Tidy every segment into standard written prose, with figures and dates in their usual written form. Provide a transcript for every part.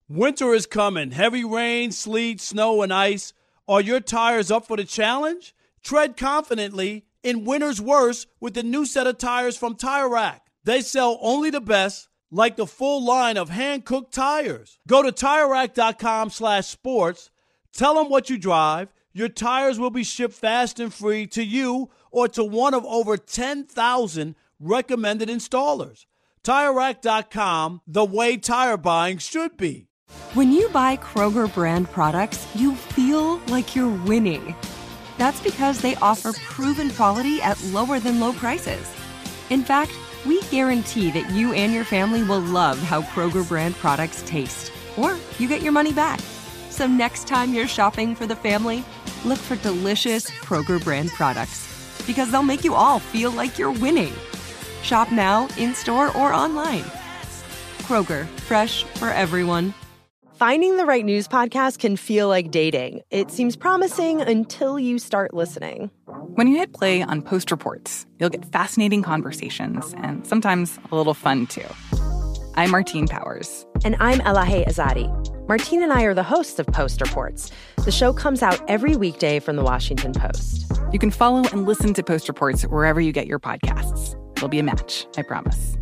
Winter is coming. Heavy rain, sleet, snow, and ice. Are your tires up for the challenge? Tread confidently in winter's worst with the new set of tires from Tire Rack. They sell only the best, like the full line of hand-cooked tires. Go to TireRack.com/sports. Tell them what you drive. Your tires will be shipped fast and free to you or to one of over 10,000 recommended installers. TireRack.com, the way tire buying should be. When you buy Kroger brand products, you feel like you're winning. That's because they offer proven quality at lower than low prices. In fact, we guarantee that you and your family will love how Kroger brand products taste, or you get your money back. So next time you're shopping for the family, look for delicious Kroger brand products, because they'll make you all feel like you're winning. Shop now, in-store, or online. Kroger, fresh for everyone. Finding the right news podcast can feel like dating. It seems promising until you start listening. When you hit play on Post Reports, you'll get fascinating conversations and sometimes a little fun, too. I'm Martine Powers. And I'm Elahe Azadi. Martine and I are the hosts of Post Reports. The show comes out every weekday from The Washington Post. You can follow and listen to Post Reports wherever you get your podcasts. It'll be a match, I promise.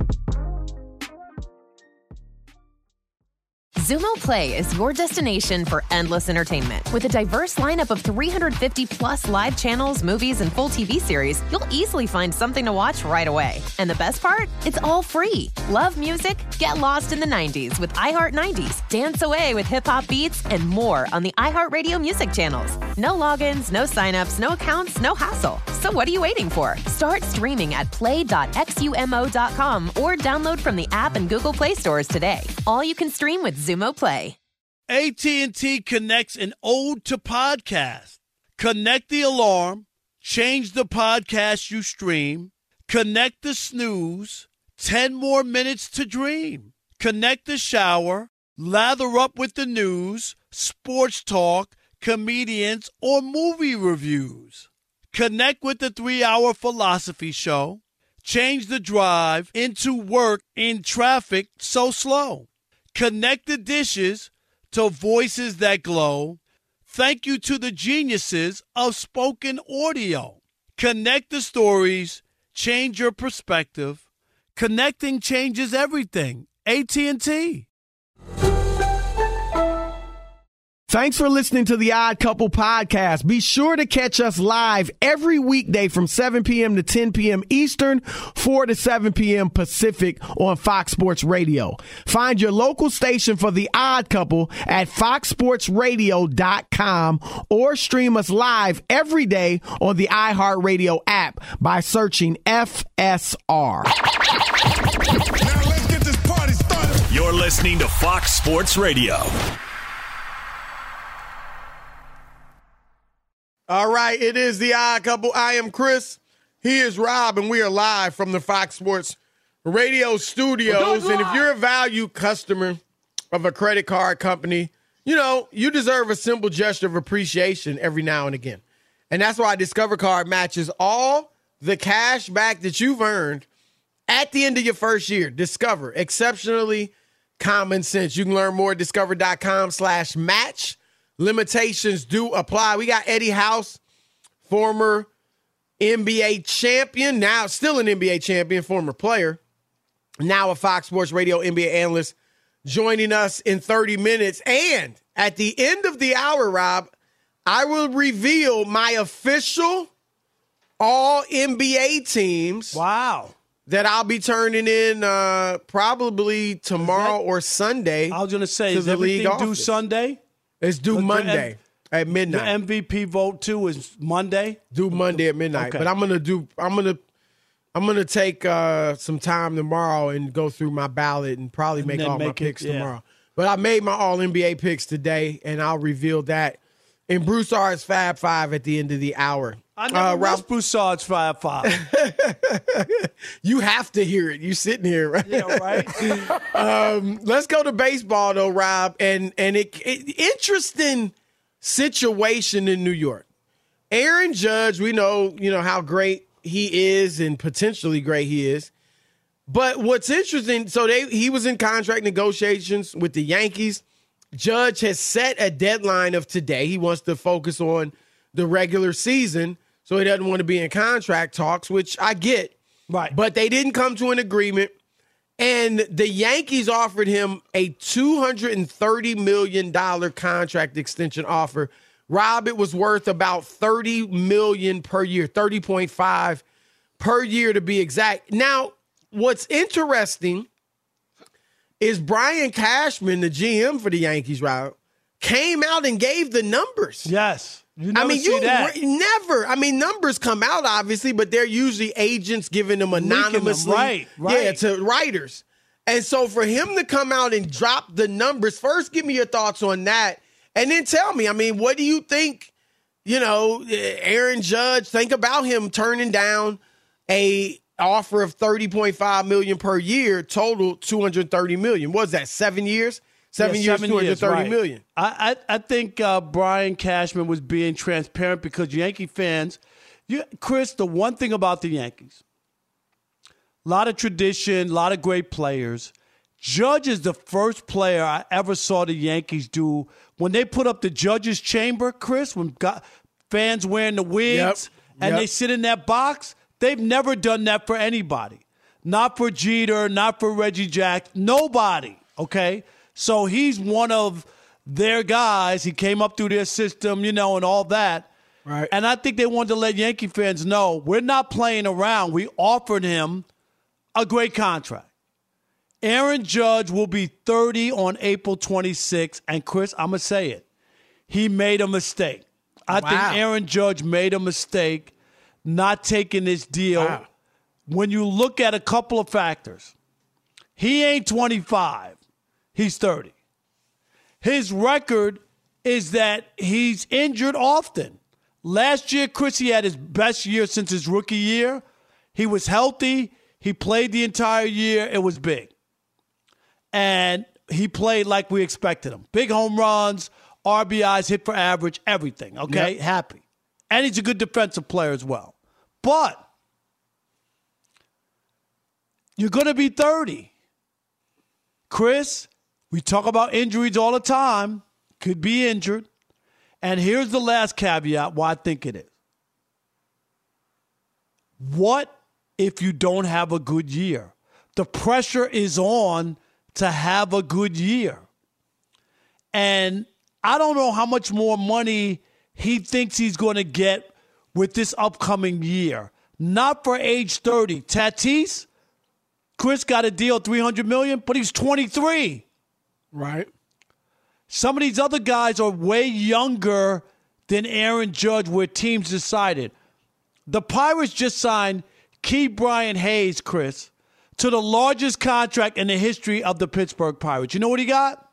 Xumo Play is your destination for endless entertainment. With a diverse lineup of 350-plus live channels, movies, and full TV series, you'll easily find something to watch right away. And the best part? It's all free. Love music? Get lost in the 90s with iHeart 90s, dance away with hip-hop beats, and more on the iHeartRadio music channels. No logins, no signups, no accounts, no hassle. So what are you waiting for? Start streaming at play.xumo.com or download from the app and Google Play stores today. All you can stream with Xumo Play. AT&T connects an ode to podcast. Connect the alarm, change the podcast you stream, connect the snooze, 10 more minutes to dream. Connect the shower, lather up with the news, sports talk, comedians, or movie reviews. Connect with the 3-hour philosophy show. Change the drive into work in traffic so slow. Connect the dishes to voices that glow. Thank you to the geniuses of spoken audio. Connect the stories, change your perspective. Connecting changes everything. AT&T. Thanks for listening to the Odd Couple podcast. Be sure to catch us live every weekday from 7 p.m. to 10 p.m. Eastern, 4 to 7 p.m. Pacific on Fox Sports Radio. Find your local station for the Odd Couple at foxsportsradio.com or stream us live every day on the iHeartRadio app by searching FSR. Now let's get this party started. You're listening to Fox Sports Radio. All right, it is the Odd Couple. I am Chris. He is Rob, and we are live from the Fox Sports Radio studios. And if you're a valued customer of a credit card company, you know, you deserve a simple gesture of appreciation every now and again. And that's why Discover Card matches all the cash back that you've earned at the end of your first year. Discover, exceptionally common sense. You can learn more at discover.com/match. Limitations do apply. We got Eddie House, former NBA champion, now still an NBA champion, former player, now a Fox Sports Radio NBA analyst, joining us in 30 minutes. And at the end of the hour, Rob, I will reveal my official all-NBA teams. Wow. That I'll be turning in probably tomorrow or Sunday. I was going to say, is everything due Sunday? It's due Monday at midnight. The MVP vote too is Monday. Due Monday at midnight. Okay. But I'm gonna take some time tomorrow and go through my ballot and probably make all my picks tomorrow. But I made my all NBA picks today, and I'll reveal that in Broussard's Fab Five at the end of the hour. I never watched Broussard's Fab Five. You have to hear it. You sitting here, right? Yeah, right. Let's go to baseball though, Rob. And it interesting situation in New York. Aaron Judge, we know how great he is and potentially great he is. But what's interesting, so he was in contract negotiations with the Yankees. Judge has set a deadline of today. He wants to focus on the regular season, so he doesn't want to be in contract talks, which I get. Right. But they didn't come to an agreement. And the Yankees offered him a $230 million contract extension offer. Rob, it was worth about $30 million per year, 30.5 per year to be exact. Now, what's interesting is Brian Cashman, the GM for the Yankees, Rob, came out and gave the numbers. Yes. You never see that. Never. I mean, numbers come out, obviously, but they're usually agents giving them anonymously. Right. Yeah, to writers. And so for him to come out and drop the numbers, first give me your thoughts on that, and then tell me, I mean, what do you think, Aaron Judge, think about him turning down a offer of $30.5 million per year, total $230 million. What was that, 7 years? 7 years, $230 million. I think Brian Cashman was being transparent because Yankee fans, Chris, the one thing about the Yankees, a lot of tradition, a lot of great players. Judge is the first player I ever saw the Yankees do when they put up the Judge's Chamber, Chris, when fans wearing the wigs and they sit in that box. They've never done that for anybody. Not for Jeter, not for Reggie Jackson, nobody, okay? So he's one of their guys. He came up through their system, and all that. Right. And I think they wanted to let Yankee fans know we're not playing around. We offered him a great contract. Aaron Judge will be 30 on April 26th. And, Chris, I'm going to say it. He made a mistake. I think Aaron Judge made a mistake not taking this deal. Wow. When you look at a couple of factors, he ain't 25. He's 30. His record is that he's injured often. Last year, Chris, he had his best year since his rookie year. He was healthy. He played the entire year. It was big. And he played like we expected him. Big home runs, RBIs, hit for average, everything, okay? Yep. Happy. And he's a good defensive player as well. But you're going to be 30. Chris, we talk about injuries all the time. Could be injured. And here's the last caveat why I think it is. What if you don't have a good year? The pressure is on to have a good year. And I don't know how much more money he thinks he's going to get with this upcoming year. Not for age 30. Tatis, Chris got a deal, $300 million, but he's 23. Right. Some of these other guys are way younger than Aaron Judge where teams decided. The Pirates just signed Ke'Bryan Hayes, Chris, to the largest contract in the history of the Pittsburgh Pirates. You know what he got?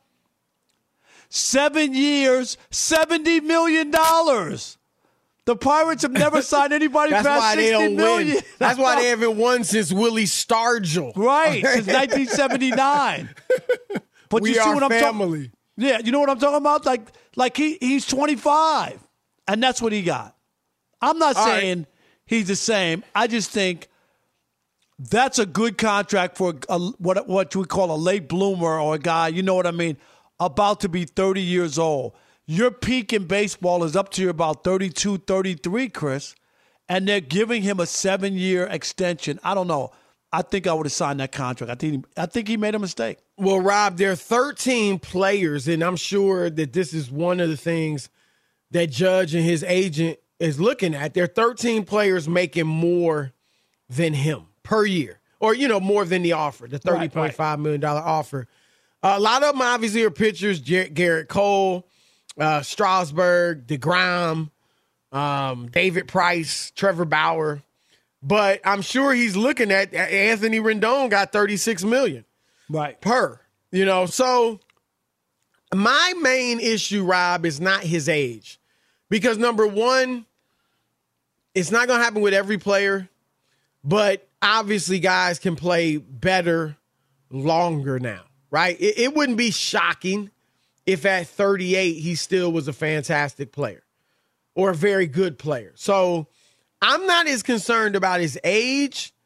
7 years, $70 million. The Pirates have never signed anybody past $60 million. That's why they haven't won since Willie Stargell. Right, since 1979. But we you see are what I'm family. Yeah, you know what I'm talking about? Like he's 25, and that's what he got. I'm not saying he's the same. I just think that's a good contract for what we call a late bloomer or a guy, you know what I mean, about to be 30 years old. Your peak in baseball is up to about 32, 33, Chris, and they're giving him a 7-year extension. I don't know. I think I would have signed that contract. I think he made a mistake. Well, Rob, there are 13 players, and I'm sure that this is one of the things that Judge and his agent is looking at. There are 13 players making more than him per year, or, more than the offer, the $30.5 million offer. A lot of them obviously are pitchers, Garrett Cole, Strasburg, DeGrom, David Price, Trevor Bauer. But I'm sure he's looking at Anthony Rendon got $36 million. Right. Per. So my main issue, Rob, is not his age. Because number one, it's not going to happen with every player. But obviously guys can play better longer now, right? It wouldn't be shocking if at 38 he still was a fantastic player or a very good player. So I'm not as concerned about his age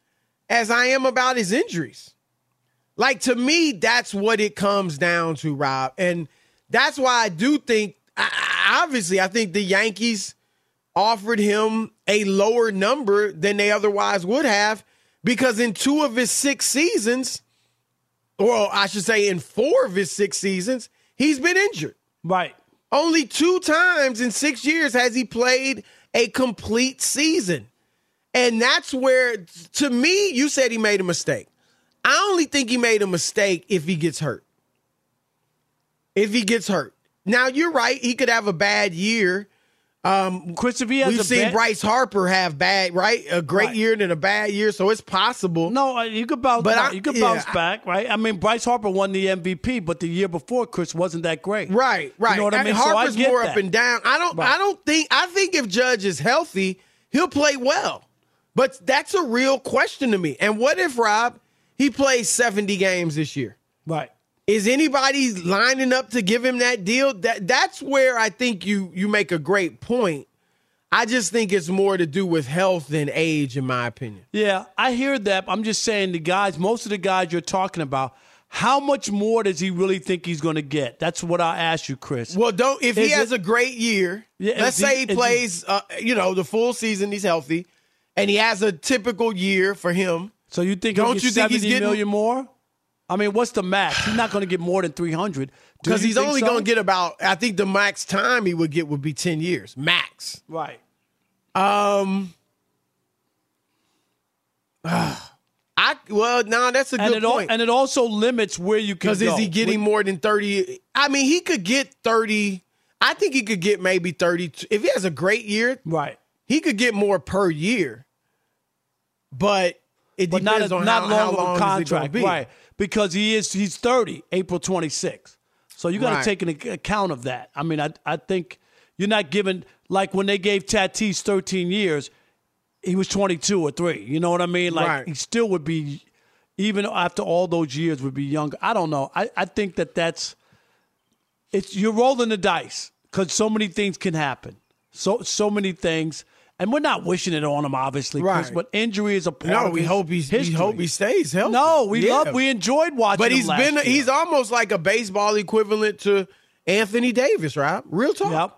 as I am about his injuries. Like, to me, that's what it comes down to, Rob. And that's why I do think, obviously, I think the Yankees offered him a lower number than they otherwise would have, because in 2 of his 6 seasons, or I should say in 4 of his 6 seasons, he's been injured. Right. Only 2 times in 6 years has he played a complete season. And that's where, to me, you said he made a mistake. I only think he made a mistake if he gets hurt. If he gets hurt. Now, you're right. He could have a bad year. Chris, if he has we've seen Bryce Harper have a great year and then a bad year, so it's possible. No, you could bounce back. You could bounce back, right? I mean, Bryce Harper won the MVP, but the year before, Chris, wasn't that great. Right. You know what I mean? Harper's so I get more that. up and down. I think if Judge is healthy, he'll play well. But that's a real question to me. And what if, Rob, he plays 70 games this year? Right. Is anybody lining up to give him that deal? That's where I think you make a great point. I just think it's more to do with health than age, in my opinion. Yeah, I hear that. I'm just saying most of the guys you're talking about, how much more does he really think he's going to get? That's what I ask you, Chris. Well, if he has a great year, let's say he plays the full season, he's healthy, and he has a typical year for him. So you think he'll get $70 million more? I mean, what's the max? He's not going to get more than 300. Because he's only going to get I think the max time he would get would be 10 years. Max. Right. That's a good point. And it also limits where you can go. Because is he getting more than 30? I mean, he could get 30. I think he could get maybe 30. If he has a great year, right, he could get more per year. But it depends on how long of a contract, be. Right? Because he's 30, April 26th. So you got to take an account of that. I mean, I think you're not giving, like when they gave Tatis 13 years, he was 22 or 3. You know what I mean? Like he still would be, even after all those years, would be younger. I don't know. I think you're rolling the dice because so many things can happen. So many things. And we're not wishing it on him, obviously, Chris, but injury is a part of his history. We hope he stays healthy. No, we enjoyed watching him last year. He's almost like a baseball equivalent to Anthony Davis, right? Real talk. Yep.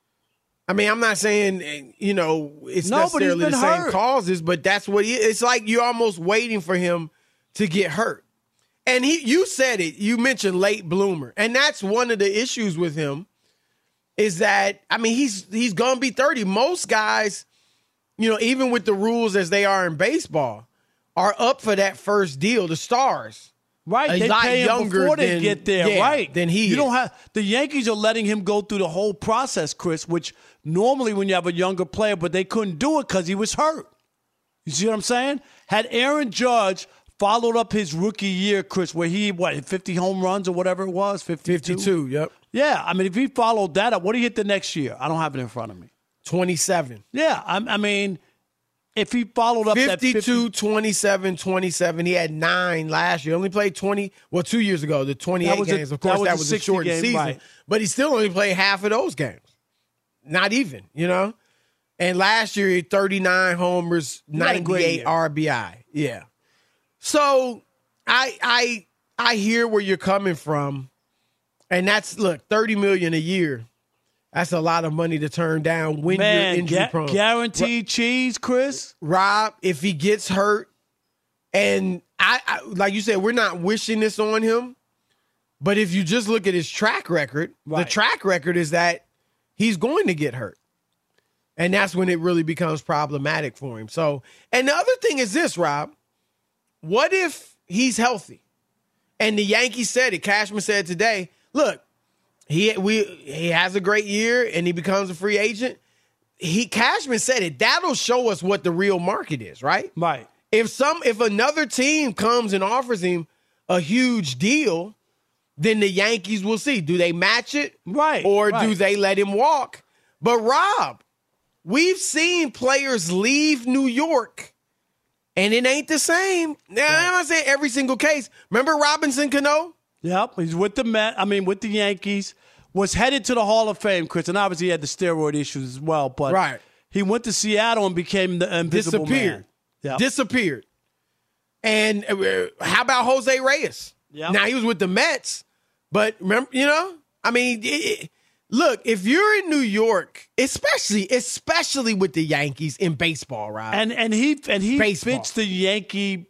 I mean, I'm not saying, it's necessarily the same causes, but that's what it's like you're almost waiting for him to get hurt. And you said it, you mentioned late bloomer. And that's one of the issues with him is that, I mean, he's going to be 30. Most guys, even with the rules as they are in baseball, are up for that first deal, the stars. Right, they pay him before they get there, right? Than he you don't have the Yankees are letting him go through the whole process, Chris, which normally when you have a younger player, but they couldn't do it because he was hurt. You see what I'm saying? Had Aaron Judge followed up his rookie year, Chris, where he, 50 home runs or whatever it was? 52, yep. Yeah, I mean, if he followed that up, what did he hit the next year? I don't have it in front of me. 27. Yeah, I mean, if he followed up 52, 27, 27. He had 9 last year. Only played 20, 2 years ago, the 28 games. Of course, that was a short season. Right. But he still only played half of those games. Not even, And last year, he had 39 homers, 98 RBI. Yeah. So I hear where you're coming from. And that's, look, $30 million a year. That's a lot of money to turn down when you're injury prone. Guaranteed cheese, Chris. Rob, if he gets hurt, and I like you said, we're not wishing this on him, but if you just look at his track record, the track record is that he's going to get hurt. And that's when it really becomes problematic for him. So, and the other thing is this, Rob, what if he's healthy? And the Yankees said it, Cashman said today, look, he has a great year and he becomes a free agent. Cashman said it. That'll show us what the real market is, right? Right. If another team comes and offers him a huge deal, then the Yankees will see. Do they match it? Right. Or do they let him walk? But Rob, we've seen players leave New York and it ain't the same. Now, I'm not saying every single case. Remember Robinson Cano? Yep, he's with with the Yankees, was headed to the Hall of Fame, Chris, and obviously he had the steroid issues as well, but he went to Seattle and became the invisible man. Disappeared. And how about Jose Reyes? Yep. Now, he was with the Mets, but remember, I mean, look, if you're in New York, especially with the Yankees in baseball, right? And he fits the Yankee,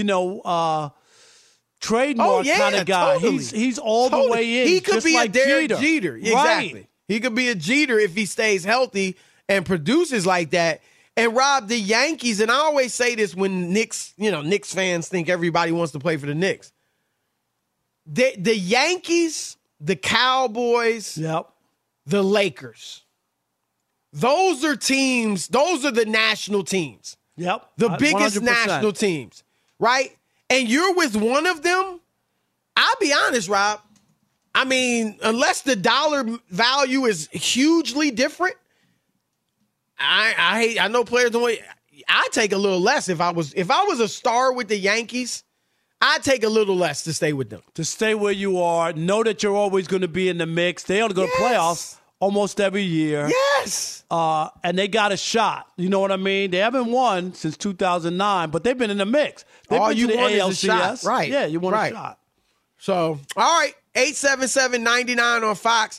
trademark kind of guy. Totally. He's all the way in. He could be like a Derek Jeter. Jeter. Exactly. Right. He could be a Jeter if he stays healthy and produces like that. And Rob, the Yankees, and I always say this when Knicks fans think everybody wants to play for the Knicks. The Yankees, the Cowboys, the Lakers. Those are teams, those are the national teams. Yep. The biggest 100%. national teams, right? And you're with one of them, I'll be honest, Rob. I mean, unless the dollar value is hugely different, I know players don't want. I take a little less if I was a star with the Yankees. I'd take a little less to stay with them. To stay where you are, know that you're always going to be in the mix. They only go to playoffs almost every year. Yes. And they got a shot. You know what I mean? They haven't won since 2009, but they've been in the mix. They've all been you to the want ALCS. is a shot. Right. Yeah, you want a shot. So, all right, 877-99 on Fox,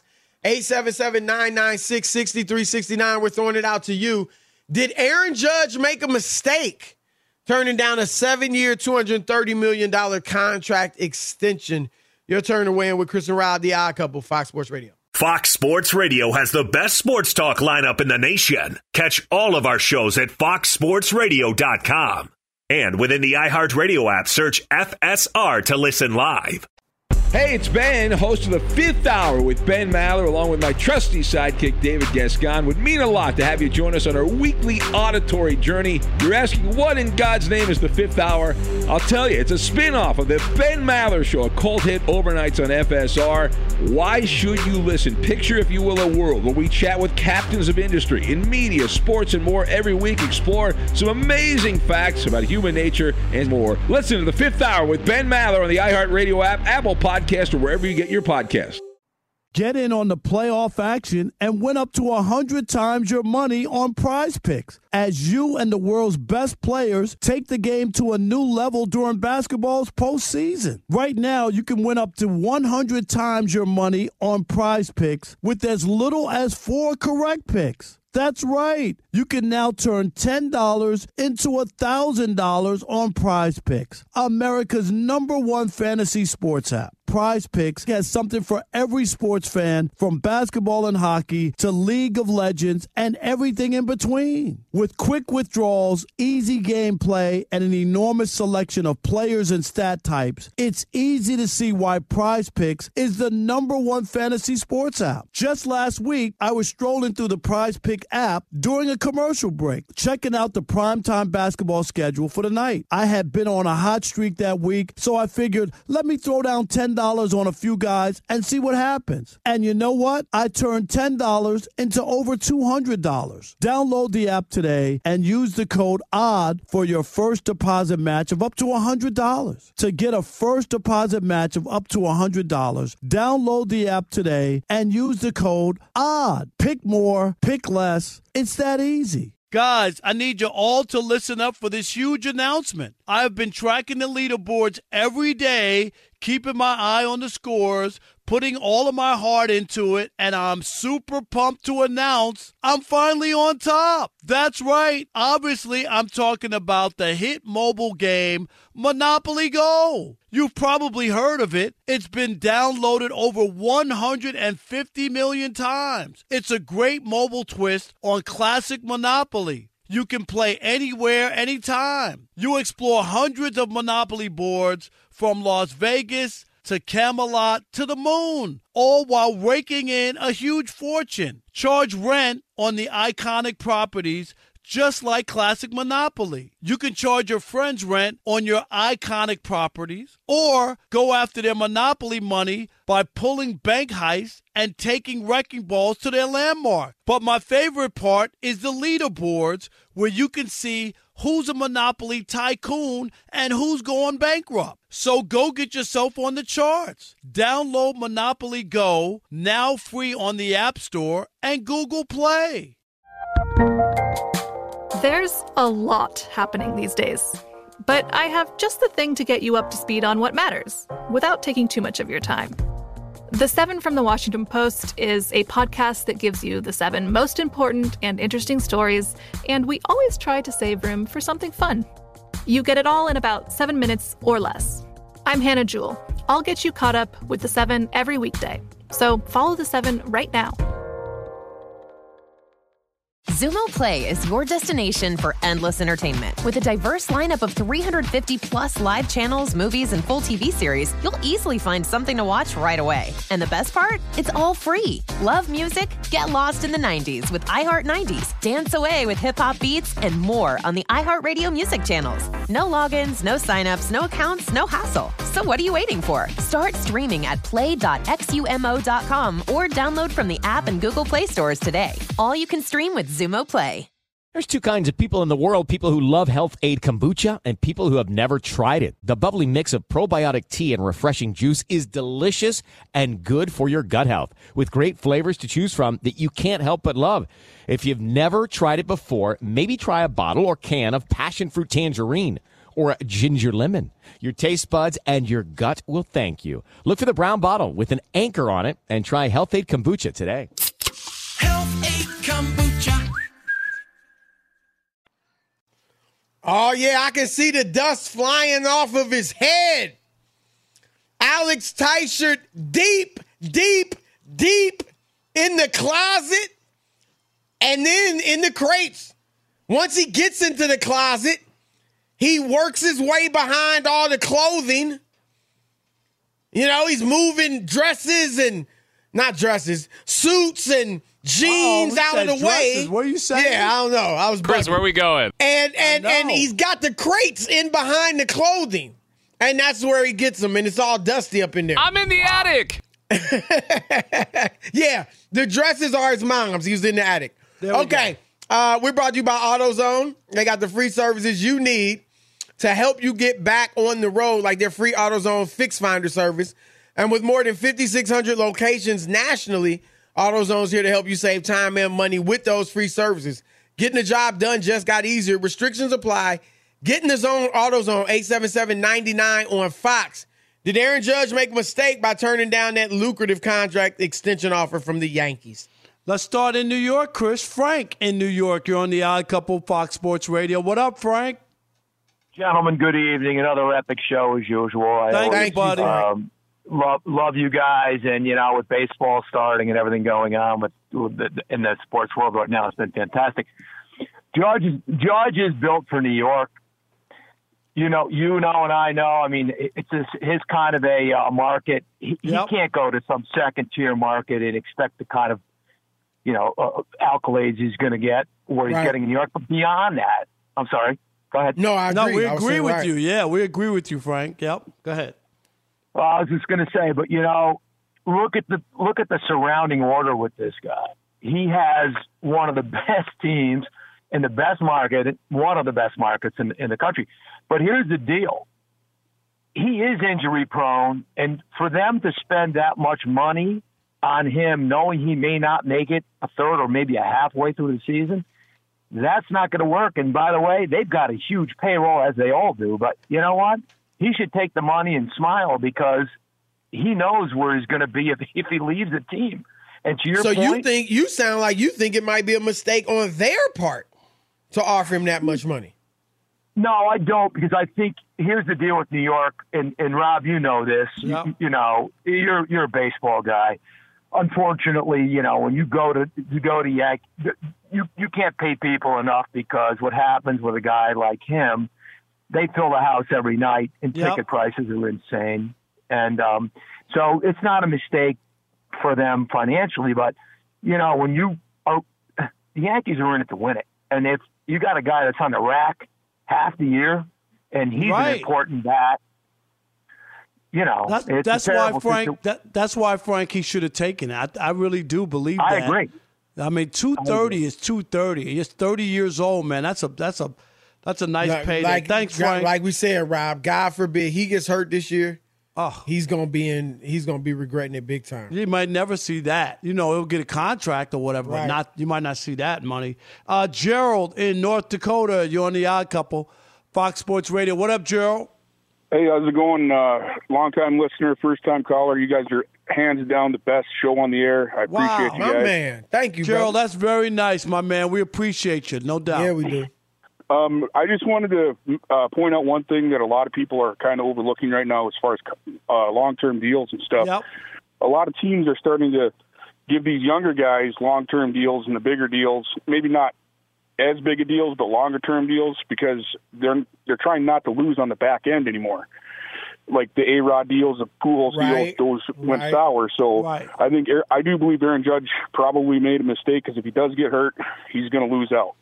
877-996-6369. We're throwing it out to you. Did Aaron Judge make a mistake turning down a 7-year, $230 million contract extension? Your turn to weigh in with Chris and Rob, the Odd Couple, Fox Sports Radio. Fox Sports Radio has the best sports talk lineup in the nation. Catch all of our shows at foxsportsradio.com. And within the iHeartRadio app, search FSR to listen live. Hey, it's Ben, host of the Fifth Hour with Ben Maller, along with my trusty sidekick, David Gascon. Would mean a lot to have you join us on our weekly auditory journey. You're asking, what in God's name is the Fifth Hour? I'll tell you, it's a spin-off of the Ben Maller Show, a cult hit overnights on FSR. Why should you listen? Picture, if you will, a world where we chat with captains of industry in media, sports, and more every week. Explore some amazing facts about human nature and more. Listen to the Fifth Hour with Ben Maller on the iHeartRadio app, Apple Podcast, or wherever you get your podcast. Get in on the playoff action and win up to 100 times your money on Prize Picks as you and the world's best players take the game to a new level during basketball's postseason. Right now, you can win up to 100 times your money on Prize Picks with as little as 4 correct picks. That's right. You can now turn $10 into $1,000 on Prize Picks, America's #1 fantasy sports app. Prize Picks has something for every sports fan, from basketball and hockey to League of Legends and everything in between. With quick withdrawals, easy gameplay, and an enormous selection of players and stat types, it's easy to see why Prize Picks is the #1 fantasy sports app. Just last week, I was strolling through the Prize Pick app during a commercial break, checking out the primetime basketball schedule for the night. I had been on a hot streak that week, so I figured, let me throw down $10 on a few guys and see what happens. And you know what? I turned $10 into over $200. Download the app today and use the code ODD for your first deposit match of up to $100. To get a first deposit match of up to $100, download the app today and use the code ODD. Pick more, pick less. It's that easy. Guys, I need you all to listen up for this huge announcement. I have been tracking the leaderboards every day, keeping my eye on the scores, putting all of my heart into it, and I'm super pumped to announce I'm finally on top. That's right. Obviously, I'm talking about the hit mobile game, Monopoly Go. You've probably heard of it. It's been downloaded over 150 million times. It's a great mobile twist on classic Monopoly. You can play anywhere, anytime. You explore hundreds of Monopoly boards from Las Vegas to Camelot to the moon, all while raking in a huge fortune. Charge rent on the iconic properties just like classic Monopoly. You can charge your friends rent on your iconic properties or go after their Monopoly money by pulling bank heists and taking wrecking balls to their landmark. But my favorite part is the leaderboards, where you can see who's a Monopoly tycoon and who's going bankrupt. So go get yourself on the charts. Download Monopoly Go, now free on the App Store and Google Play. There's a lot happening these days. but I have just the thing to get you up to speed on what matters, without taking too much of your time. The 7 from the Washington Post is a podcast that gives you the 7 most important and interesting stories, and we always try to save room for something fun. You get it all in about 7 minutes or less. I'm Hannah Jewell. I'll get you caught up with the 7 every weekday. So follow the 7 right now. Xumo Play is your destination for endless entertainment. With a diverse lineup of 350 plus live channels, movies, and full TV series, you'll easily find something to watch right away. And the best part? It's all free. Love music? Get lost in the 90s with iHeart 90s, dance away with hip-hop beats, and more on the iHeartRadio music channels. No logins, no signups, no accounts, no hassle. So what are you waiting for? Start streaming at play.xumo.com or download from the app and Google Play stores today. All you can stream with Xumo Play. There's two kinds of people in the world, people who love Health Aid Kombucha and people who have never tried it. The bubbly mix of probiotic tea and refreshing juice is delicious and good for your gut health, with great flavors to choose from that you can't help but love. If you've never tried it before, maybe try a bottle or can of passion fruit tangerine or ginger lemon. Your taste buds and your gut will thank you. Look for the brown bottle with an anchor on it and try Health Aid Kombucha today. Health Aid Kombucha. Oh, yeah, I can see the dust flying off of his head. Alex Teichert deep in the closet and then in the crates. Once he gets into the closet, he works his way behind all the clothing. You know, he's moving suits and jeans out of the way. What are you saying? Yeah, I don't know. I was Chris, where are we going? And he's got the crates in behind the clothing. And that's where he gets them, and it's all dusty up in there. I'm in the attic. Yeah, the dresses are his mom's. He was in the attic. Okay, we're brought to you by AutoZone. They got the free services you need to help you get back on the road, like their free AutoZone Fix Finder service. And with more than 5,600 locations nationally, AutoZone's here to help you save time and money with those free services. Getting the job done just got easier. Restrictions apply. Get in the zone, AutoZone, 877-99 on Fox. Did Aaron Judge make a mistake by turning down that lucrative contract extension offer from the Yankees? Let's start in New York, Chris. Frank in New York. You're on the Odd Couple, Fox Sports Radio. What up, Frank? Gentlemen, good evening. Another epic show as usual. Thank you, buddy. Love you guys, and with baseball starting and everything going on in the sports world right now, it's been fantastic. Judge is built for New York. You know, and I know. I mean, it's his kind of a market. He can't go to some second-tier market and expect the kind of accolades he's going to get where he's getting in New York. But beyond that, I'm sorry. Go ahead. No, I agree. No, we agree with you. Yeah, we agree with you, Frank. Yep. Go ahead. Well, I was just going to say, but look at the surrounding order with this guy. He has one of the best teams in the best market, one of the best markets in the country. But here's the deal: he is injury prone, and for them to spend that much money on him, knowing he may not make it a third or maybe a halfway through the season, that's not going to work. And by the way, they've got a huge payroll, as they all do. But you know what? He should take the money and smile because he knows where he's going to be if he leaves the team. And to your point, you sound like you think it might be a mistake on their part to offer him that much money. No, I don't, because I think here's the deal with New York, and Rob, you know this. Yep. You're a baseball guy. Unfortunately, when you go to Yankee, you can't pay people enough, because what happens with a guy like him, they fill the house every night, and ticket prices are insane. And so it's not a mistake for them financially, but when the Yankees are in it to win it, and if you got a guy that's on the rack half the year, and he's an important bat. That's why Frank. That's why Frank. He should have taken it. I really do believe that. I agree. I mean, $230 is $230. He's 30 years old, man. That's a nice payday. Thanks, Frank. Like we said, Rob. God forbid he gets hurt this year. Oh, he's gonna be regretting it big time. You might never see that. He'll get a contract or whatever, but you might not see that money. Gerald in North Dakota, you're on the Odd Couple. Fox Sports Radio. What up, Gerald? Hey, how's it going? Long-time listener, first-time caller. You guys are hands down the best show on the air. I appreciate you guys. My man. Thank you, Gerald, bro. that's very nice, my man. We appreciate you, no doubt. Yeah, we do. I just wanted to point out one thing that a lot of people are kind of overlooking right now as far as long-term deals and stuff. Yep. A lot of teams are starting to give these younger guys long-term deals and the bigger deals, maybe not as big of deals, but longer-term deals, because they're trying not to lose on the back end anymore. Like the A-Rod deals, the Pujols deals, those went sour. So I do believe Aaron Judge probably made a mistake, because if he does get hurt, he's going to lose out.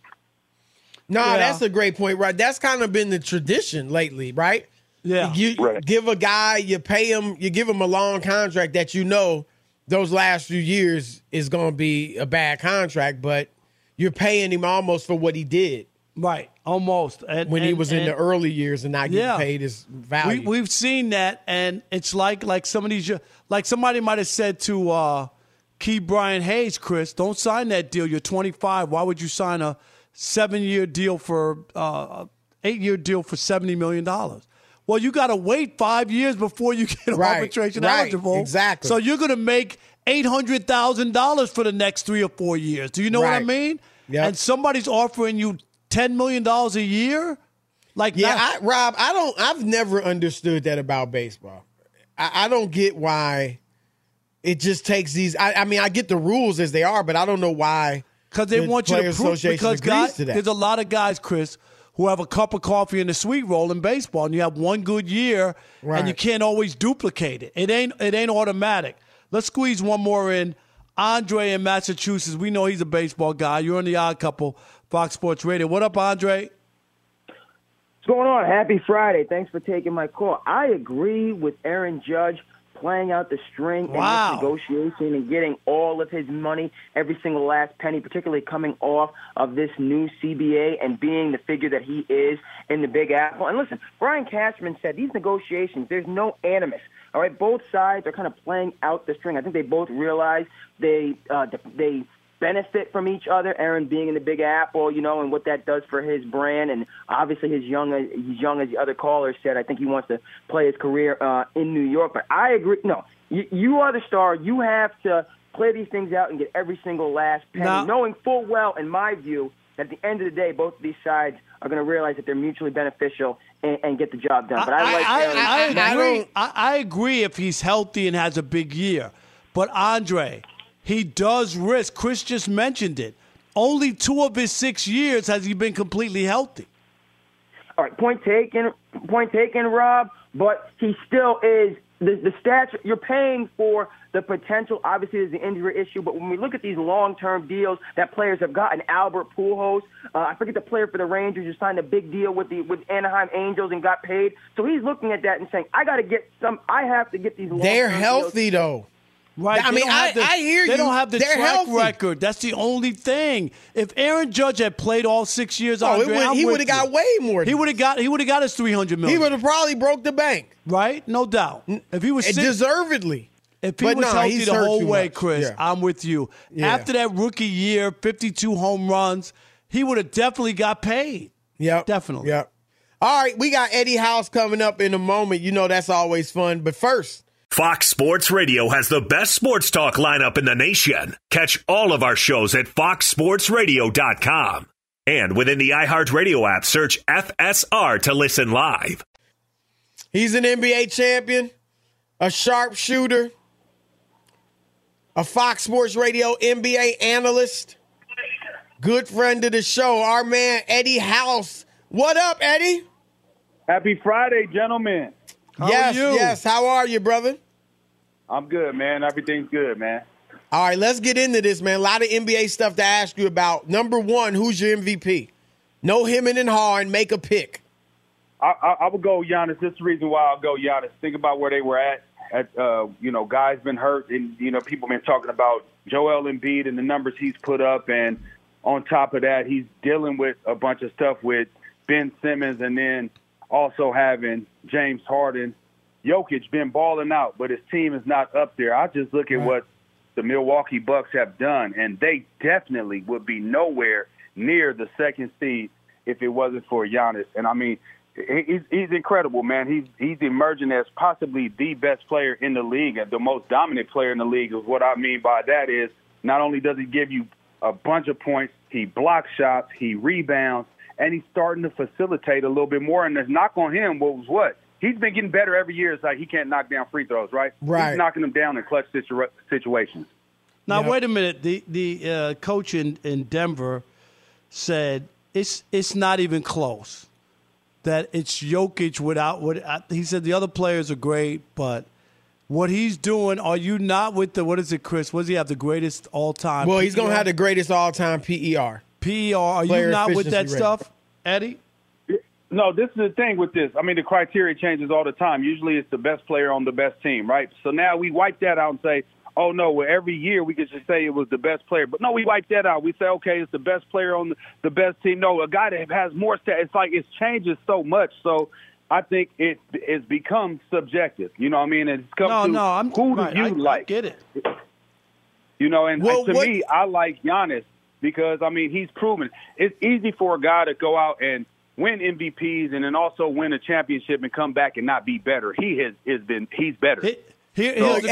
No, that's a great point, right? That's kind of been the tradition lately, right? Yeah. You give a guy, you pay him, you give him a long contract that you know those last few years is going to be a bad contract, but you're paying him almost for what he did. Right, almost. When he was in the early years and not getting paid his value. We've seen that, and it's like some of these, like somebody might have said to Key Brian Hayes, Chris, don't sign that deal. You're 25. Why would you sign a 7-year deal for 8-year deal for $70 million? Well, you got to wait 5 years before you get arbitration eligible. Exactly. So you're going to make $800,000 for the next 3 or 4 years. Do you know what I mean? Yep. And somebody's offering you $10 million a year. Like, Rob, I've never understood that about baseball. I don't get why it just takes these. I mean, I get the rules as they are, but I don't know why. Because they want you to prove. Because there's a lot of guys, Chris, who have a cup of coffee and a sweet roll in baseball, and you have one good year, and you can't always duplicate it. It ain't automatic. Let's squeeze one more in. Andre in Massachusetts. We know he's a baseball guy. You're on the Odd Couple, Fox Sports Radio. What up, Andre? What's going on? Happy Friday. Thanks for taking my call. I agree with Aaron Judge playing out the string in this negotiation and getting all of his money, every single last penny, particularly coming off of this new CBA and being the figure that he is in the Big Apple. And listen, Brian Cashman said these negotiations, there's no animus. All right, both sides are kind of playing out the string. I think they both realize they benefit from each other. Aaron being in the Big Apple, and what that does for his brand, and obviously he's young as the other caller said. I think he wants to play his career in New York. But I agree. No, you are the star. You have to play these things out and get every single last penny, knowing full well, in my view, that at the end of the day, both of these sides are going to realize that they're mutually beneficial and get the job done. But I agree if he's healthy and has a big year. But Andre, he does risk. Chris just mentioned it. Only 2 of his 6 years has he been completely healthy. All right, point taken, Rob. But he still is the stats. You're paying for the potential. Obviously, there's the injury issue. But when we look at these long-term deals that players have gotten, Albert Pujols, I forget the player for the Rangers who signed a big deal with Anaheim Angels and got paid. So he's looking at that and saying, I have to get these long-term They're healthy, deals. though. Right. I mean, I hear you. They don't have the They're track healthy. record. That's the only thing. If Aaron Judge had played all 6 years, he would have got way more. He would have got his $300 million. He would have probably broke the bank. Right? No doubt. If he was deservedly. If he was healthy the whole way, Chris, I'm with you. Yeah. After that rookie year, 52 home runs, he would have definitely got paid. Yep. Definitely. Yep. All right, we got Eddie House coming up in a moment. That's always fun. But first, Fox Sports Radio has the best sports talk lineup in the nation. Catch all of our shows at foxsportsradio.com. And within the iHeartRadio app, search FSR to listen live. He's an NBA champion, a sharpshooter, a Fox Sports Radio NBA analyst, good friend of the show, our man Eddie House. What up, Eddie? Happy Friday, gentlemen. Yes. How are you, brother? I'm good, man. Everything's good, man. All right, let's get into this, man. A lot of NBA stuff to ask you about. Number one, who's your MVP? No hemming and hawing. Make a pick. I would go Giannis. This is the reason why I'll go Giannis. Think about where they were at guys been hurt, and, people been talking about Joel Embiid and the numbers he's put up. And on top of that, he's dealing with a bunch of stuff with Ben Simmons and then also having James Harden. Jokic been balling out, but his team is not up there. I just look at what the Milwaukee Bucks have done, and they definitely would be nowhere near the second seed if it wasn't for Giannis. And, I mean, He's incredible, man. He's emerging as possibly the best player in the league, and the most dominant player in the league. Is what I mean by that is not only does he give you a bunch of points, he blocks shots, he rebounds, and he's starting to facilitate a little bit more. And the knock on him was what? He's been getting better every year. It's like he can't knock down free throws, right? Right. He's knocking them down in clutch situations. Now, wait a minute. The coach in Denver said it's not even close. That it's Jokic he said the other players are great, but what he's doing, are you not with what is it, Chris? What does he have, the greatest all-time? Well, he's going to have the greatest all-time PER. PER. Are you not with that stuff, Eddie? No, this is the thing with this. I mean, the criteria changes all the time. Usually it's the best player on the best team, right? So now we wipe that out and say, oh, no, well, every year we could just say it was the best player. But, no, we wipe that out. We say, okay, it's the best player on the best team. No, a guy that has more stats. It's like it changes so much. So I think it's become subjective. You know what I mean? It's come who do you like? I get it. You know, and to me, I like Giannis because, I mean, he's proven. It's easy for a guy to go out and win MVPs and then also win a championship and come back and not be better. He's better. Let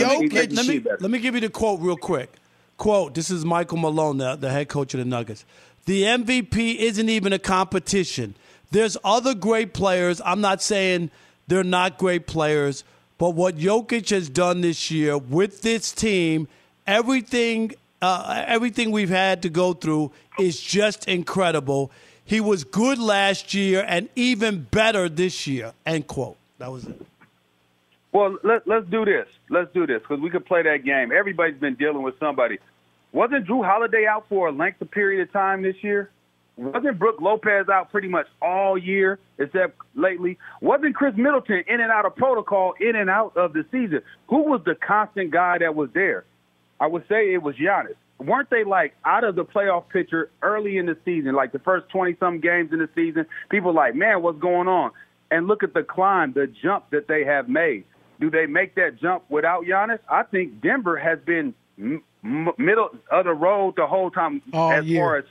me give you the quote real quick. Quote, this is Michael Malone, the head coach of the Nuggets. The MVP isn't even a competition. There's other great players. I'm not saying they're not great players, but what Jokic has done this year with this team, everything we've had to go through is just incredible. He was good last year and even better this year, end quote. That was it. Well, let's do this. Let's do this because we could play that game. Everybody's been dealing with somebody. Wasn't Drew Holiday out for a length of period of time this year? Wasn't Brook Lopez out pretty much all year except lately? Wasn't Chris Middleton in and out of protocol, in and out of the season? Who was the constant guy that was there? I would say it was Giannis. Weren't they, like, out of the playoff picture early in the season, like the first 20-some games in the season? People like, man, what's going on? And look at the climb, the jump that they have made. Do they make that jump without Giannis? I think Denver has been middle of the road the whole time far as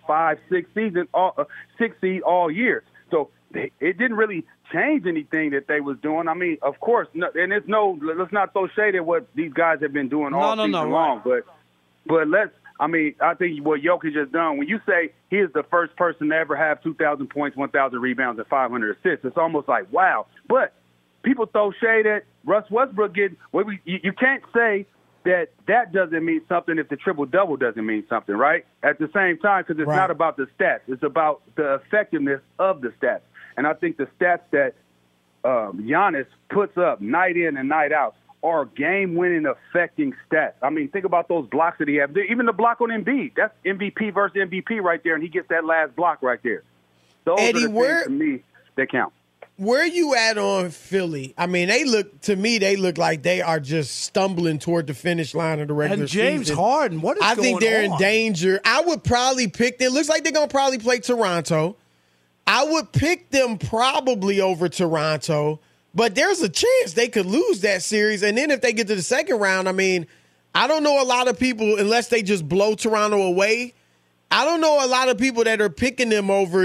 6 seed all year. So it didn't really change anything that they was doing. I mean, of course, and let's not throw shade at what these guys have been doing all season long. Right. But I think what Jokic has done, when you say he is the first person to ever have 2,000 points, 1,000 rebounds, and 500 assists, it's almost like, wow. But people throw shade at Russ Westbrook getting you can't say that doesn't mean something if the triple-double doesn't mean something, right? At the same time, because it's not about the stats. It's about the effectiveness of the stats. And I think the stats that Giannis puts up night in and night out are game-winning, affecting stats. I mean, think about those blocks that he has. Even the block on Embiid, that's MVP versus MVP right there, and he gets that last block right there. Those are the things to me that count. Where you at on Philly? I mean, they look like they are just stumbling toward the finish line of the regular season. And James Harden, what is going on? I think they're in danger. I would probably pick them. It looks like they're going to probably play Toronto. I would pick them probably over Toronto, but there's a chance they could lose that series. And then if they get to the second round, I mean, I don't know a lot of people, unless they just blow Toronto away, I don't know a lot of people that are picking them over,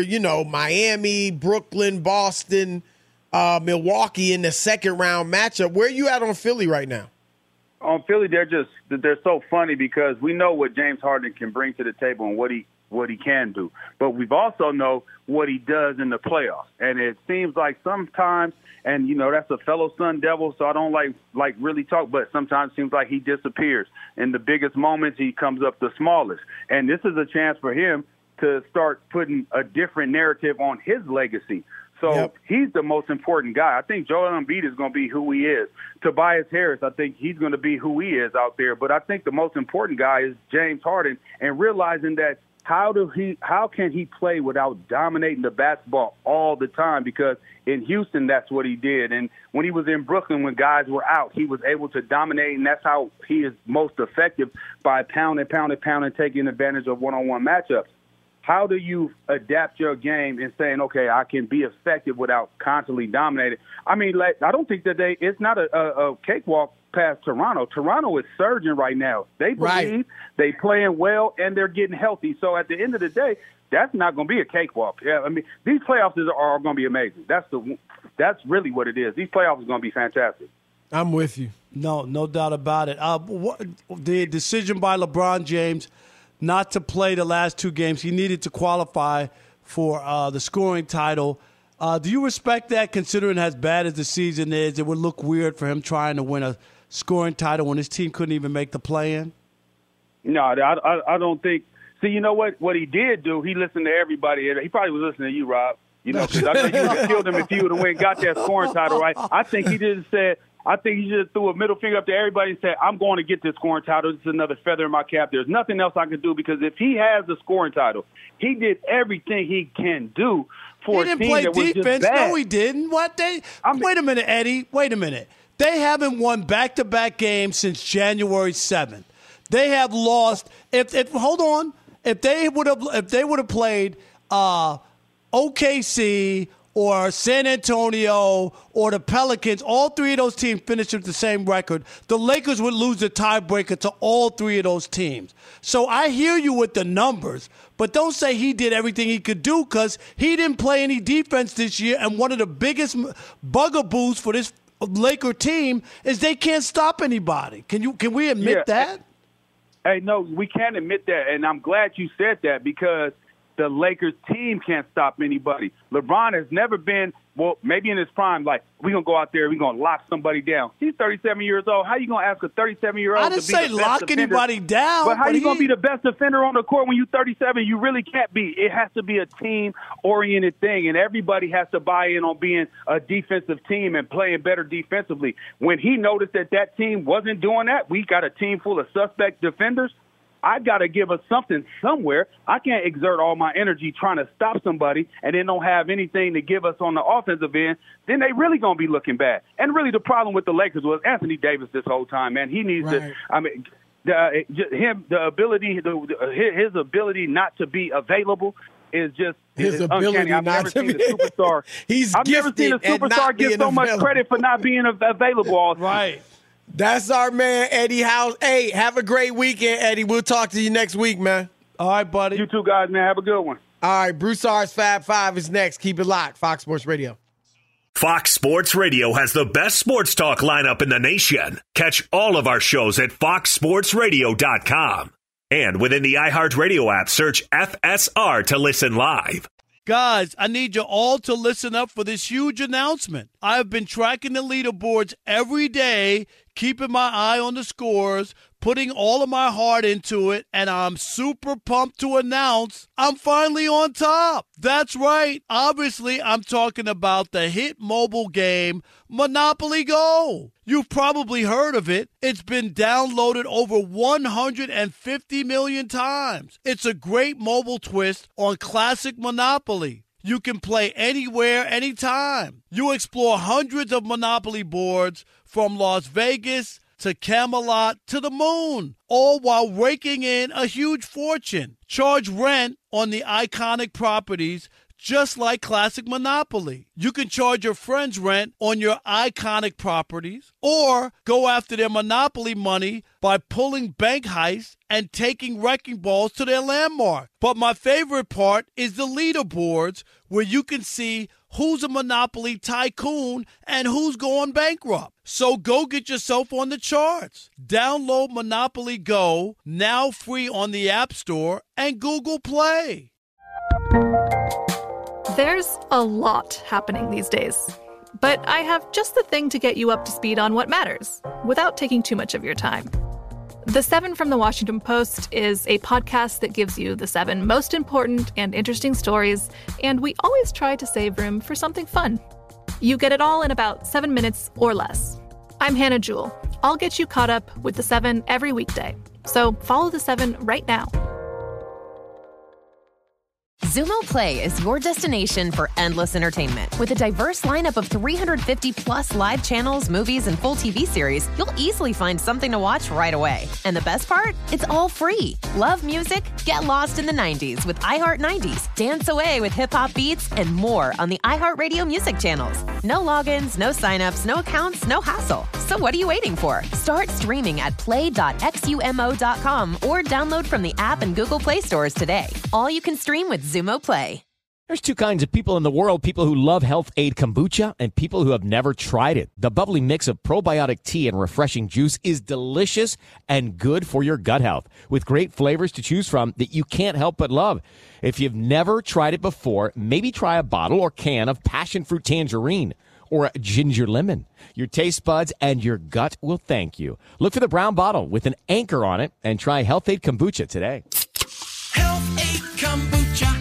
Miami, Brooklyn, Boston, Milwaukee in the second round matchup. Where are you at on Philly right now? On Philly, they're so funny because we know what James Harden can bring to the table and what he can do. But we've also know what he does in the playoffs. And it seems like sometimes, and, that's a fellow Sun Devil, so I don't like really talk, but sometimes it seems like he disappears. In the biggest moments, he comes up the smallest. And this is a chance for him to start putting a different narrative on his legacy. So he's the most important guy. I think Joel Embiid is going to be who he is. Tobias Harris, I think he's going to be who he is out there. But I think the most important guy is James Harden, and realizing that how can he play without dominating the basketball all the time? Because in Houston, that's what he did. And when he was in Brooklyn, when guys were out, he was able to dominate, and that's how he is most effective, by pounding, taking advantage of one-on-one matchups. How do you adapt your game and saying, okay, I can be effective without constantly dominating? I mean, I don't think that it's not a cakewalk past Toronto. Toronto is surging right now. They believe they playing well and they're getting healthy. So at the end of the day, that's not going to be a cakewalk. Yeah, I mean, these playoffs are going to be amazing. That's really what it is. These playoffs are going to be fantastic. I'm with you. No doubt about it. The decision by LeBron James not to play the last two games, he needed to qualify for the scoring title. Do you respect that, considering as bad as the season is, it would look weird for him trying to win a scoring title when his team couldn't even make the play-in? No, I don't think. See, you know what he did do? He listened to everybody. He probably was listening to you, Rob. You know, because I know you would have killed him if he would have got that scoring title, right? I think he just threw a middle finger up to everybody and said, I'm going to get this scoring title. This is another feather in my cap. There's nothing else I can do, because if he has the scoring title, he did everything he can do for a team that was just bad. No, he didn't. Wait a minute, Eddie. Wait a minute. They haven't won back-to-back games since January 7th. They have lost. If they would have played OKC or San Antonio or the Pelicans, all three of those teams finished with the same record. The Lakers would lose the tiebreaker to all three of those teams. So I hear you with the numbers, but don't say he did everything he could do, because he didn't play any defense this year, and one of the biggest bugaboos for this Laker team is they can't stop anybody. Can we admit that? Hey, no, we can admit that, and I'm glad you said that, because the Lakers team can't stop anybody. LeBron has never been, well, maybe in his prime, like, we're going to go out there, we're going to lock somebody down. He's 37 years old. How you going to ask a 37-year-old to be the best defender? I didn't say lock anybody down. But how you going to be the best defender on the court when you're 37? You really can't be. It has to be a team-oriented thing, and everybody has to buy in on being a defensive team and playing better defensively. When he noticed that team wasn't doing that, we got a team full of suspect defenders, I got to give us something somewhere. I can't exert all my energy trying to stop somebody and then don't have anything to give us on the offensive end. Then they really going to be looking bad. And really the problem with the Lakers was Anthony Davis this whole time, man. He needs to – I mean, his ability not to be available is just his ability uncanny. I've never seen a superstar get so much credit for not being available all season. Right. That's our man, Eddie House. Hey, have a great weekend, Eddie. We'll talk to you next week, man. All right, buddy. You too, guys, man. Have a good one. All right, Broussard's Fab Five is next. Keep it locked. Fox Sports Radio. Fox Sports Radio has the best sports talk lineup in the nation. Catch all of our shows at foxsportsradio.com. And within the iHeartRadio app, search FSR to listen live. Guys, I need you all to listen up for this huge announcement. I have been tracking the leaderboards every day, keeping my eye on the scores, putting all of my heart into it, and I'm super pumped to announce I'm finally on top. That's right. Obviously, I'm talking about the hit mobile game, Monopoly Go. You've probably heard of it. It's been downloaded over 150 million times. It's a great mobile twist on classic Monopoly. You can play anywhere, anytime. You explore hundreds of Monopoly boards from Las Vegas to Camelot to the moon, all while raking in a huge fortune. Charge rent on the iconic properties just like classic Monopoly. You can charge your friends rent on your iconic properties or go after their Monopoly money by pulling bank heists and taking wrecking balls to their landmark. But my favorite part is the leaderboards, where you can see who's a Monopoly tycoon and who's going bankrupt. So go get yourself on the charts. Download Monopoly Go, now free on the App Store and Google Play. There's a lot happening these days, but I have just the thing to get you up to speed on what matters without taking too much of your time. The 7 from the Washington Post is a podcast that gives you the 7 most important and interesting stories, and we always try to save room for something fun. You get it all in about 7 minutes or less. I'm Hannah Jewell. I'll get you caught up with the 7 every weekday. So follow the 7 right now. Xumo Play is your destination for endless entertainment. With a diverse lineup of 350-plus live channels, movies, and full TV series, you'll easily find something to watch right away. And the best part? It's all free. Love music? Get lost in the 90s with iHeart 90s, dance away with hip-hop beats, and more on the iHeartRadio music channels. No logins, no signups, no accounts, no hassle. So what are you waiting for? Start streaming at play.xumo.com or download from the app and Google Play stores today. All you can stream with Xumo Play. There's two kinds of people in the world, people who love Health Aid Kombucha and people who have never tried it. The bubbly mix of probiotic tea and refreshing juice is delicious and good for your gut health, with great flavors to choose from that you can't help but love. If you've never tried it before, maybe try a bottle or can of passion fruit tangerine or a ginger lemon. Your taste buds and your gut will thank you. Look for the brown bottle with an anchor on it and try Health Aid Kombucha today. Health Aid Kombucha.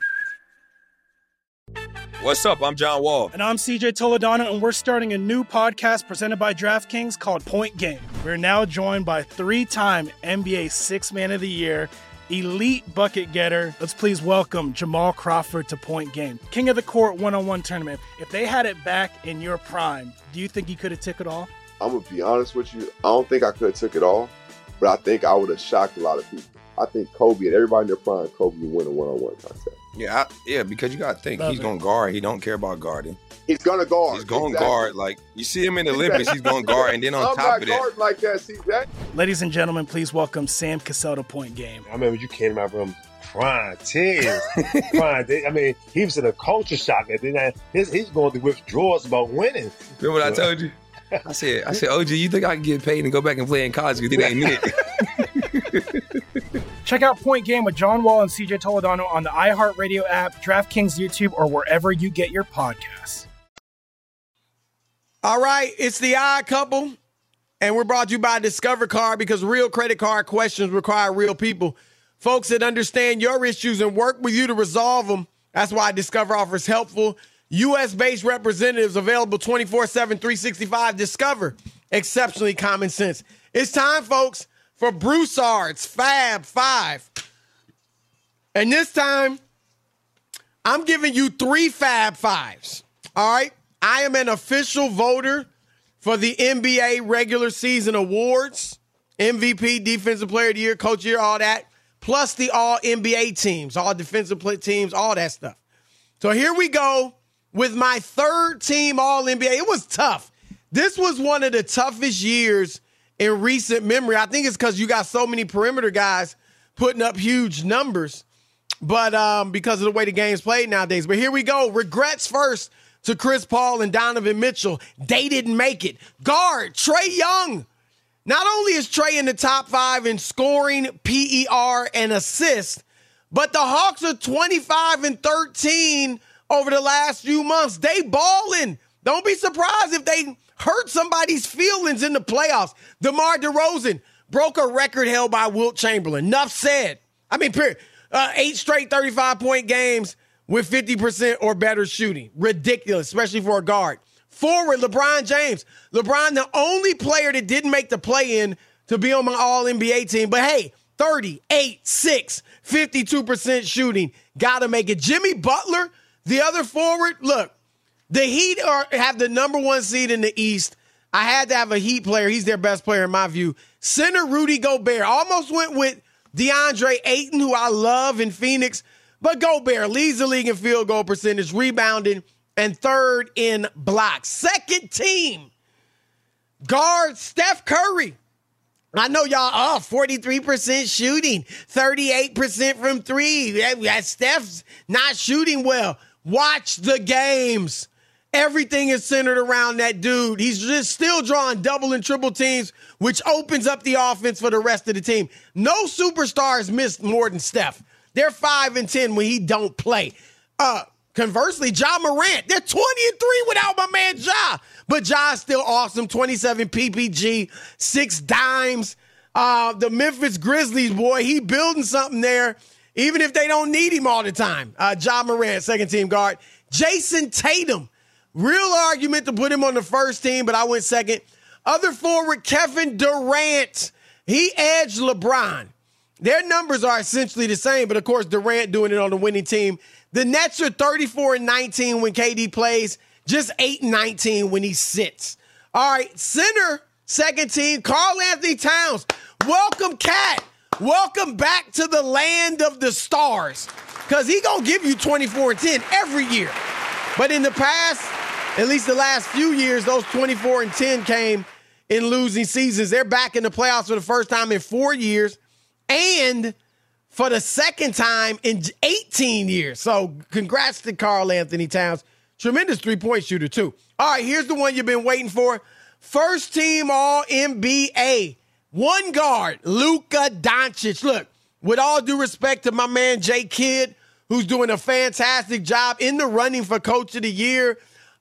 What's up? I'm John Wall. And I'm CJ Toledano, and we're starting a new podcast presented by DraftKings called Point Game. We're now joined by three-time NBA Sixth Man of the Year, elite bucket getter. Let's please welcome Jamal Crawford to Point Game. King of the Court one-on-one tournament. If they had it back in your prime, do you think you could have took it all? I'm going to be honest with you. I don't think I could have took it all, but I think I would have shocked a lot of people. I think Kobe and everybody in their prime, Kobe would win a one-on-one contest. Yeah, because you got to think he's going to guard. He don't care about guarding. He's going to guard. He's going to guard. Like, you see him in the Olympics, he's going to guard. And then on top of that. I'm not guarding like that, CJ. Ladies and gentlemen, please welcome Sam Cassell to Point Game. I remember you came out from prime 10. I mean, he was in a culture shock. And then he's going through withdrawals about winning. Remember what I told you? I said, OG, you think I can get paid and go back and play in college because it ain't it? Check out Point Game with John Wall and CJ Toledano on the iHeartRadio app, DraftKings YouTube, or wherever you get your podcasts. All right, it's the Odd Couple, and we're brought to you by Discover Card because real credit card questions require real people. Folks that understand your issues and work with you to resolve them. That's why Discover offers helpful U.S.-based representatives available 24/7, 365. Discover, exceptionally common sense. It's time, folks, for Broussard's Fab Five. And this time, I'm giving you 3 Fab Fives. All right? I am an official voter for the NBA regular season awards, MVP, Defensive Player of the Year, Coach of the Year, all that, plus the all-NBA teams, all defensive teams, all that stuff. So here we go with my third team all-NBA. It was tough. This was one of the toughest years in recent memory. I think it's because you got so many perimeter guys putting up huge numbers, but because of the way the game's played nowadays. But here we go. Regrets first to Chris Paul and Donovan Mitchell. They didn't make it. Guard, Trae Young. Not only is Trae in the top 5 in scoring, PER, and assists, but the Hawks are 25-13 over the last few months. They balling. Don't be surprised if they hurt somebody's feelings in the playoffs. DeMar DeRozan broke a record held by Wilt Chamberlain. Enough said. I mean, period. 8 straight 35-point games with 50% or better shooting. Ridiculous, especially for a guard. Forward, LeBron James. LeBron, the only player that didn't make the play-in to be on my All-NBA team. But hey, 38-6, 52% shooting. Got to make it. Jimmy Butler, the other forward, look, the Heat have the number 1 seed in the East. I had to have a Heat player. He's their best player in my view. Center Rudy Gobert. Almost went with DeAndre Ayton, who I love in Phoenix. But Gobert leads the league in field goal percentage, rebounding, and third in blocks. Second team, guard Steph Curry. I know y'all, 43% shooting, 38% from 3. Steph's not shooting well. Watch the games. Everything is centered around that dude. He's just still drawing double and triple teams, which opens up the offense for the rest of the team. No superstars missed more than Steph. They're 5-10 when he don't play. Conversely, Ja Morant, they're 20-3 without my man Ja. But Ja's still awesome. 27 PPG, 6 dimes. The Memphis Grizzlies, boy, he building something there, even if they don't need him all the time. Ja Morant, second team guard. Jason Tatum, real argument to put him on the first team, but I went second. Other forward, Kevin Durant. He edged LeBron. Their numbers are essentially the same, but of course Durant doing it on the winning team. The Nets are 34-19 when KD plays, just 8-19 when he sits. All right, center, second team, Karl-Anthony Towns. Welcome, Cat. Welcome back to the land of the stars, because he going to give you 24 and 10 every year. But in the past, at least the last few years, those 24-10 came in losing seasons. They're back in the playoffs for the first time in 4 years and for the second time in 18 years. So congrats to Karl Anthony Towns. Tremendous three-point shooter, too. All right, here's the one you've been waiting for. First team All-NBA. One guard, Luka Doncic. Look, with all due respect to my man Jay Kidd, who's doing a fantastic job in the running for Coach of the Year,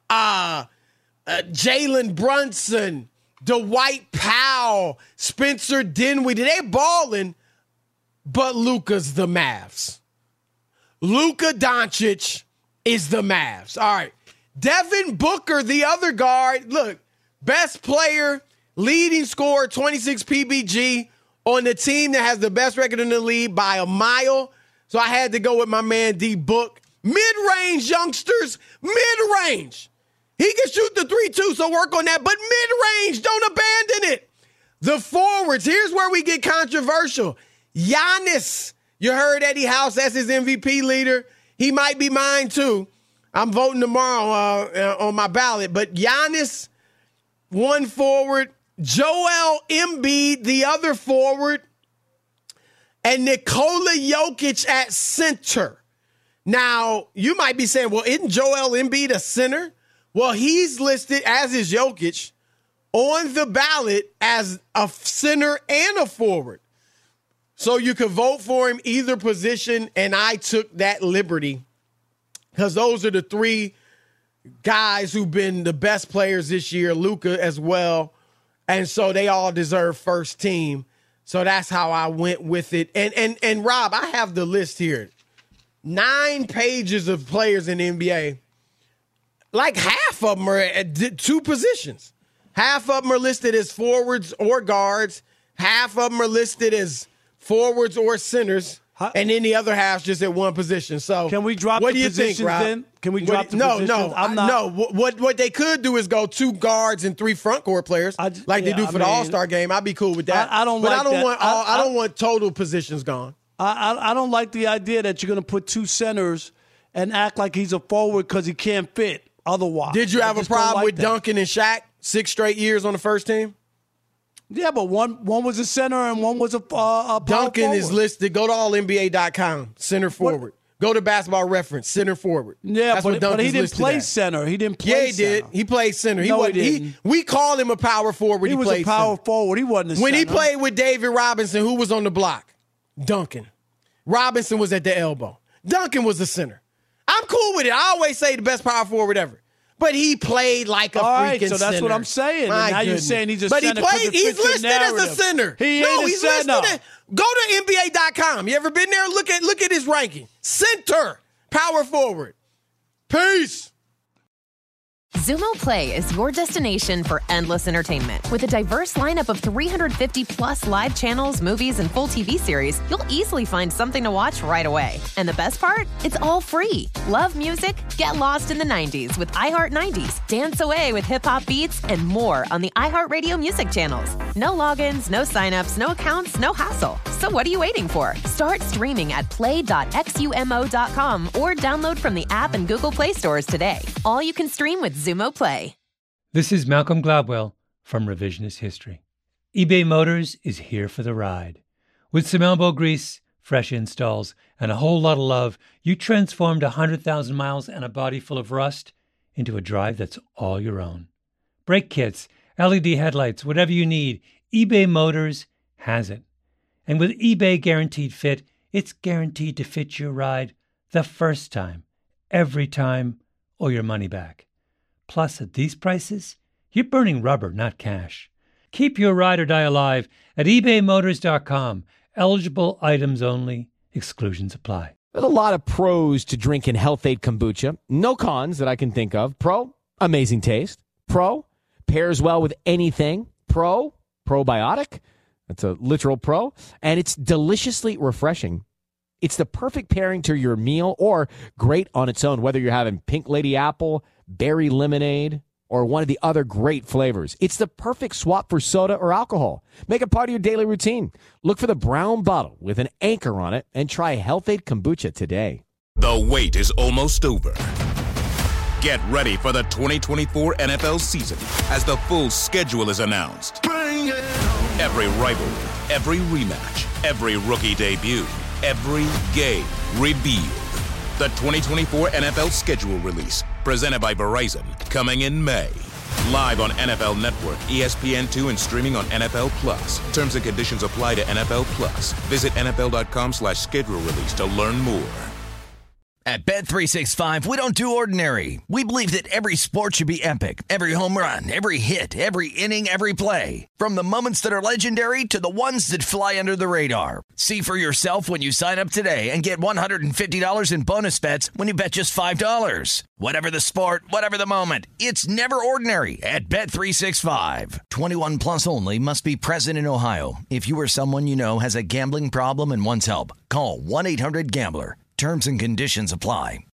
Jalen Brunson, Dwight Powell, Spencer Dinwiddie, they balling, but Luka's the Mavs. Luka Doncic is the Mavs. All right. Devin Booker, the other guard, look, best player, leading scorer, 26 PBG on the team that has the best record in the league by a mile. So I had to go with my man D Book. Mid-range, youngsters, mid-range. He can shoot the 3-2, so work on that. But mid-range, don't abandon it. The forwards, here's where we get controversial. Giannis, you heard Eddie House, that's his MVP leader. He might be mine too. I'm voting tomorrow on my ballot. But Giannis, one forward. Joel Embiid, the other forward. And Nikola Jokic at center. Now, you might be saying, well, isn't Joel Embiid a center? Well, he's listed, as is Jokic, on the ballot as a center and a forward. So you could vote for him either position, and I took that liberty because those are the three guys who've been the best players this year, Luka as well, and so they all deserve first team. So that's how I went with it. And Rob, I have the list here. 9 pages of players in the NBA. Like half of them are at 2 positions. Half of them are listed as forwards or guards. Half of them are listed as forwards or centers. And then the other half's just at one position. So can we drop what the do you positions think, Rob? then? Can we drop the positions? No. What they could do is go 2 guards and 3 front court players, like they do for the All-Star game. I'd be cool with that. I don't want total positions gone. I don't like the idea that you're going to put 2 centers and act like he's a forward because he can't fit otherwise. Did you have a problem with Duncan and Shaq 6 straight years on the first team? Yeah, but one was a center and one was a power Duncan forward. is listed. Go to allnba.com, center forward. What? Go to Basketball Reference, center forward. Yeah, that's but he didn't play center. He didn't play center. Yeah, he did. He played center. No, he didn't. We called him a power forward. He was a power forward. He wasn't a center. When he played with David Robinson, who was on the block? Duncan. Robinson was at the elbow. Duncan was the center. I'm cool with it. I always say the best power forward ever. But he played like a freaking center. So that's what I'm saying. And now you're saying he's a center. But he's listed as a center. He's listed. Go to NBA.com. You ever been there? Look at his ranking. Center, power forward. Peace. Xumo Play is your destination for endless entertainment. With a diverse lineup of 350-plus live channels, movies, and full TV series, you'll easily find something to watch right away. And the best part? It's all free. Love music? Get lost in the 90s with iHeart 90s, dance away with hip-hop beats, and more on the iHeartRadio music channels. No logins, no signups, no accounts, no hassle. So what are you waiting for? Start streaming at play.xumo.com or download from the app and Google Play stores today. All you can stream with Xumo Play. This is Malcolm Gladwell from Revisionist History. eBay Motors is here for the ride. With some elbow grease, fresh installs, and a whole lot of love, you transformed 100,000 miles and a body full of rust into a drive that's all your own. Brake kits, LED headlights, whatever you need, eBay Motors has it. And with eBay Guaranteed Fit, it's guaranteed to fit your ride the first time, every time, or your money back. Plus, at these prices, you're burning rubber, not cash. Keep your ride or die alive at ebaymotors.com. Eligible items only. Exclusions apply. There's a lot of pros to drinking Health-Ade kombucha. No cons that I can think of. Pro, amazing taste. Pro, pairs well with anything. Pro, probiotic. That's a literal pro. And it's deliciously refreshing. It's the perfect pairing to your meal or great on its own, whether you're having Pink Lady Apple, berry lemonade, or one of the other great flavors. It's the perfect swap for soda or alcohol. Make it part of your daily routine. Look for the brown bottle with an anchor on it and try Health-Ade kombucha today. The wait is almost over. Get ready for the 2024 NFL season as the full schedule is announced. Every rivalry, every rematch, every rookie debut, every game revealed. The 2024 NFL schedule release, presented by Verizon, coming in May. Live on NFL Network, ESPN2, and streaming on NFL Plus. Terms and conditions apply to NFL Plus. Visit NFL.com/schedule release to learn more. At Bet365, we don't do ordinary. We believe that every sport should be epic. Every home run, every hit, every inning, every play. From the moments that are legendary to the ones that fly under the radar. See for yourself when you sign up today and get $150 in bonus bets when you bet just $5. Whatever the sport, whatever the moment, it's never ordinary at Bet365. 21 plus only. Must be present in Ohio. If you or someone you know has a gambling problem and wants help, call 1-800-GAMBLER. Terms and conditions apply.